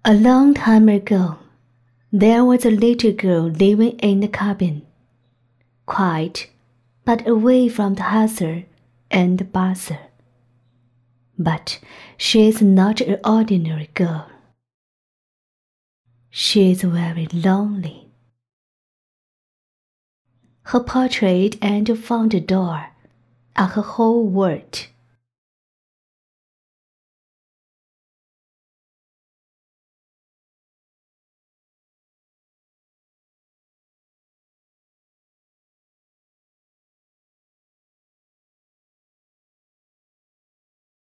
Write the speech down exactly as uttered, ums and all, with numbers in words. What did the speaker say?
A long time ago, there was a little girl living in a cabin, quiet, but away from the hustle and bustle. But she is not an ordinary girl. She is very lonely. Her portrait and front door are her whole world.